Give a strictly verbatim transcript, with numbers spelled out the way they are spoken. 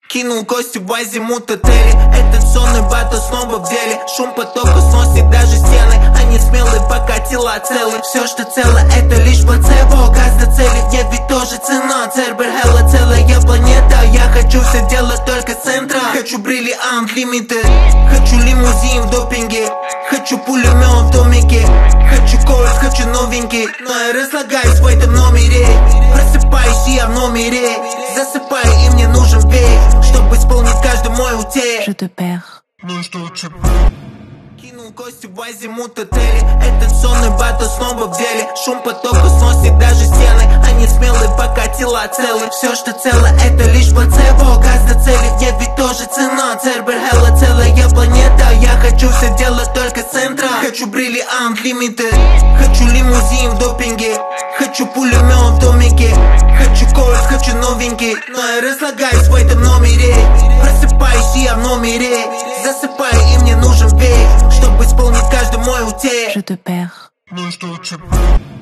Кинул кости в азимут отеле. Этот сонный батл снова в деле. Шум потока сносит даже стены. Они смелые, пока тела целы. Все, что цело, это лишь плацебо. Газ до цели, нет, ведь тоже цена. Цербер, хелла, целая планета. Я хочу все делать только с центра. Хочу бриллиант, лимиты. Хочу лимузин в допинге. Хочу пулемет в домике. Хочу кольц, хочу новенький. Но я разлагаюсь в этом номере. Просыпаюсь я в номере. Засыпаю, и мне нужен век, чтобы исполнить каждый мой утек. Je te perds. Ну что, че? Кинул кости в азимут отеле. Этот сонный батл снова в деле. Шум потока сносит даже стены. Они смелые, пока тела целы. Все, что цело, это лишь плацебо. Газ до цели, нет, ведь тоже цена. Цербер, хелла, целая планета. Я хочу все делать только с центра. Хочу бриллиант, лимиты. Хочу лимузин в допинге. Хочу пулемет в домике. Хочу кольц, хочу новенький. Но я разлагаюсь в этом номере. Просыпаюсь я в номере. Засыпаю, и мне нужен век, чтобы исполнить каждый мой утек. Je te perds. Ну что, че?